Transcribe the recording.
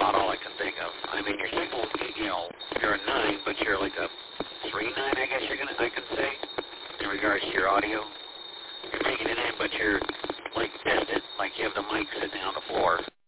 about all I can think of. I mean, your signal, you know, you're a 9, but you're like a 3.9, I guess I can say, in regards to your audio. You're taking it in, but you're like distant, like you have the mic sitting on the floor.